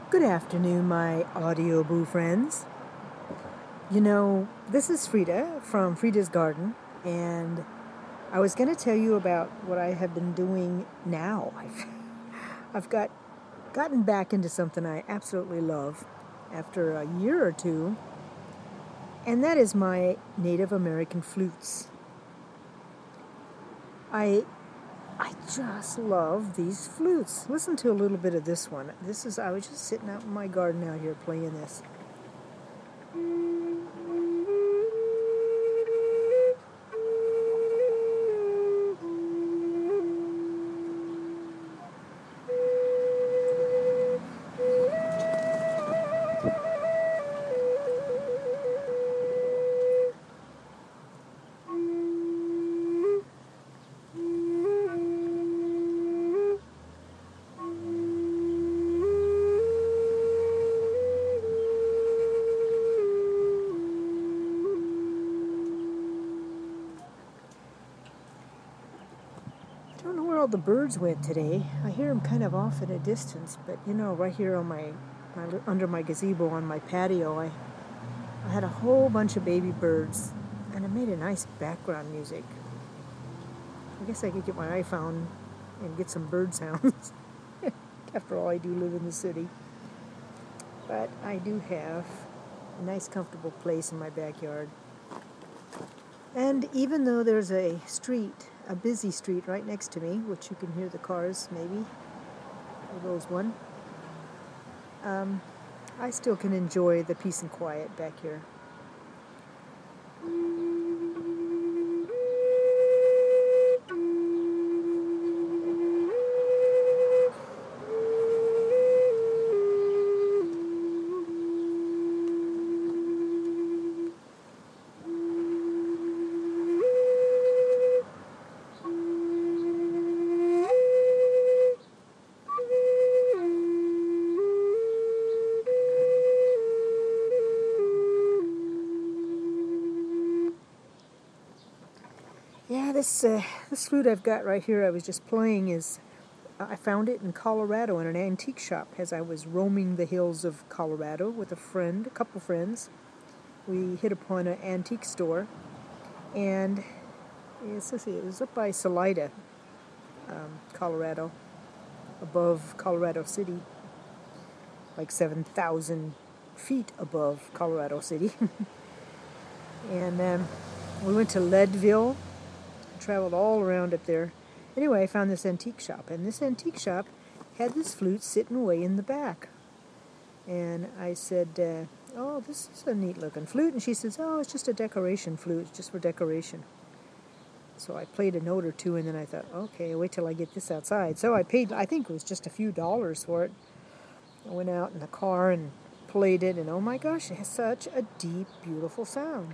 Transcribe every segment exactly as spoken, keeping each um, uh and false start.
Good afternoon, my audio boo friends. You know, this is Frida from Frida's Garden, and I was going to tell you about what I have been doing now. I've, I've got gotten back into something I absolutely love after a year or two, and that is my Native American flutes. I I just love these flutes. Listen to a little bit of this one. This is, I was just sitting out in my garden out here playing this. I don't know where all the birds went today. I hear them kind of off at a distance, but you know, right here on my, my under my gazebo on my patio, I I had a whole bunch of baby birds, and it made a nice background music. I guess I could get my iPhone and get some bird sounds. After all, I do live in the city, but I do have a nice, comfortable place in my backyard. And even though there's a street, a busy street right next to me, which you can hear the cars maybe, there goes one, um, I still can enjoy the peace and quiet back here. Yeah, this uh, this flute I've got right here, I was just playing, is I found it in Colorado in an antique shop as I was roaming the hills of Colorado with a friend, a couple friends. We hit upon an antique store, and it's, let's see, it was up by Salida, um, Colorado, above Colorado City, like seven thousand feet above Colorado City. and um, we went to Leadville. Traveled all around up there. Anyway, I found this antique shop, and this antique shop had this flute sitting way in the back. And I said, uh, oh, this is a neat looking flute. And she says, oh, it's just a decoration flute, it's just for decoration. So I played a note or two, and then I thought, okay, wait till I get this outside. So I paid, I think it was just a few dollars for it. I went out in the car and played it, and oh my gosh, it has such a deep, beautiful sound.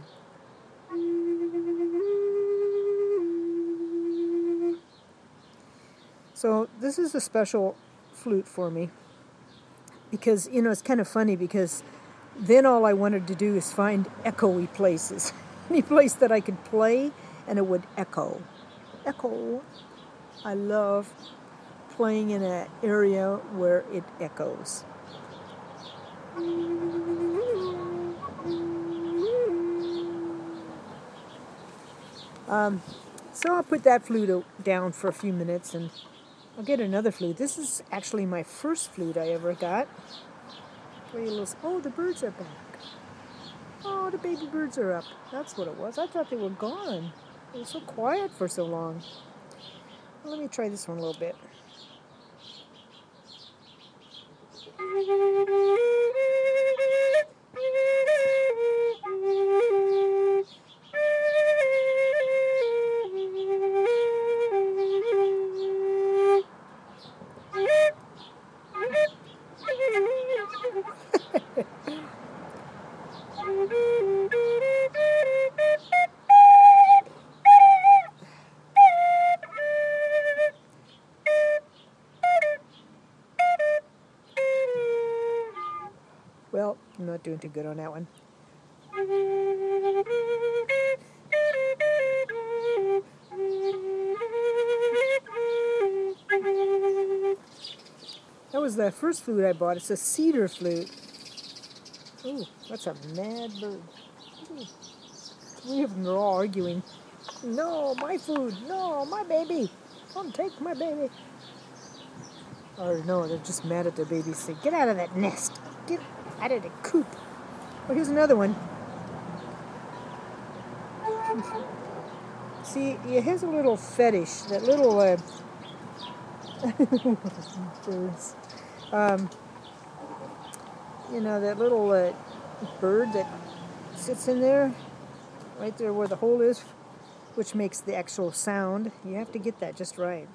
So this is a special flute for me because, you know, it's kind of funny because then all I wanted to do is find echoey places. Any place that I could play and it would echo. Echo. I love playing in an area where it echoes. Um, so I'll put that flute down for a few minutes and I'll get another flute. This is actually my first flute I ever got. Play a little. Oh, the birds are back. Oh, the baby birds are up. That's what it was. I thought they were gone. It was so quiet for so long. Well, let me try this one a little bit. Well, I'm not doing too good on that one. That was is the first flute I bought. It's a cedar flute. Ooh, that's a mad bird. Ooh. Three of them are all arguing. No, my food. No, my baby. Come take my baby. Or no, they're just mad at their baby. Say, get out of that nest. Get out of the coop. Oh, here's another one. See, he has a little fetish. That little uh, birds. Um, you know, that little uh, bird that sits in there, right there where the hole is, which makes the actual sound. You have to get that just right.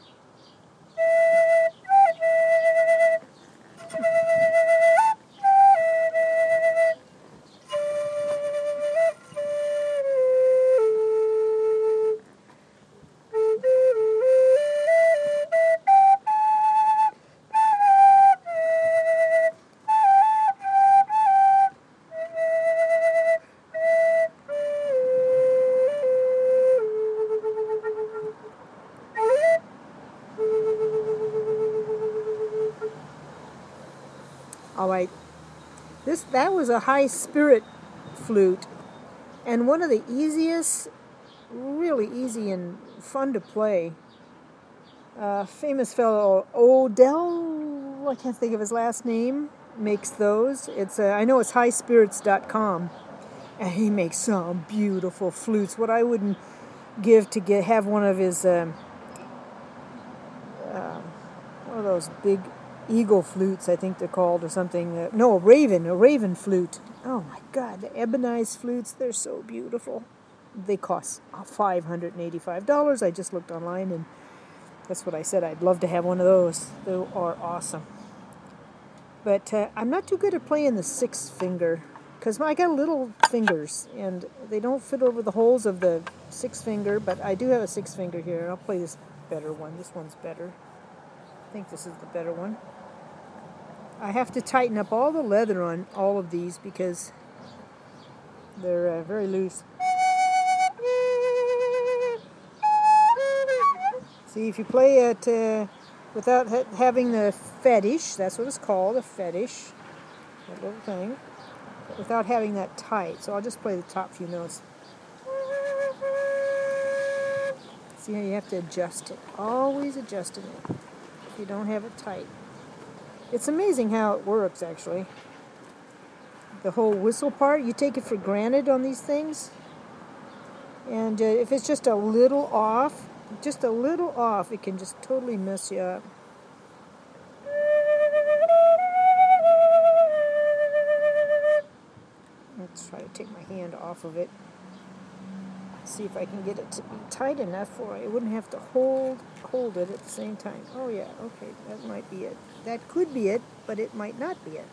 All right, this that was a high spirit flute, and one of the easiest, really easy and fun to play. Uh, famous fellow Odell, I can't think of his last name, makes those. It's uh, I know it's high spirits dot com, and he makes some beautiful flutes. What I wouldn't give to get have one of his um, uh, one of those big eagle flutes, I think they're called, or something. Uh, no, a raven, a raven flute. Oh my God, the ebonized flutes, they're so beautiful. They cost five hundred eighty-five dollars. I just looked online, and that's what I said. I'd love to have one of those. They are awesome. But uh, I'm not too good at playing the six finger, because I got little fingers, and they don't fit over the holes of the six finger, but I do have a six finger here. I'll play this better one. This one's better. I think this is the better one. I have to tighten up all the leather on all of these because they're uh, very loose. See, if you play it uh, without ha having the fetish, that's what it's called, a fetish, that little thing, without having that tight. So I'll just play the top few notes. See how you have to adjust it. Always adjusting it if you don't have it tight. It's amazing how it works, actually. The whole whistle part, you take it for granted on these things. And uh, if it's just a little off, just a little off, it can just totally mess you up. Let's try to take my hand off of it. See if I can get it to be tight enough where I wouldn't have to hold hold it at the same time. Oh yeah, okay, that might be it. That could be it, but it might not be it.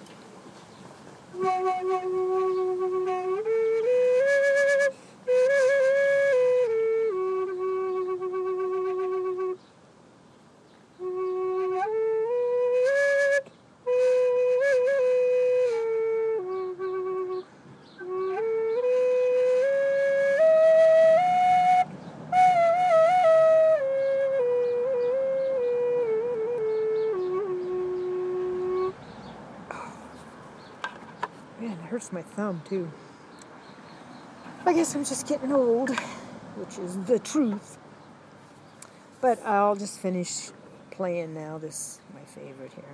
Man, it hurts my thumb, too. I guess I'm just getting old, which is the truth. But I'll just finish playing now. This is my favorite here.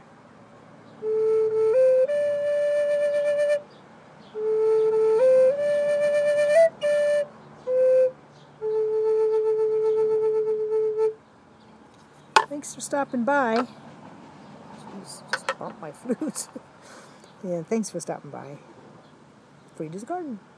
Thanks for stopping by. Jeez, just bumped my flute. Yeah, thanks for stopping by. Frida's Garden.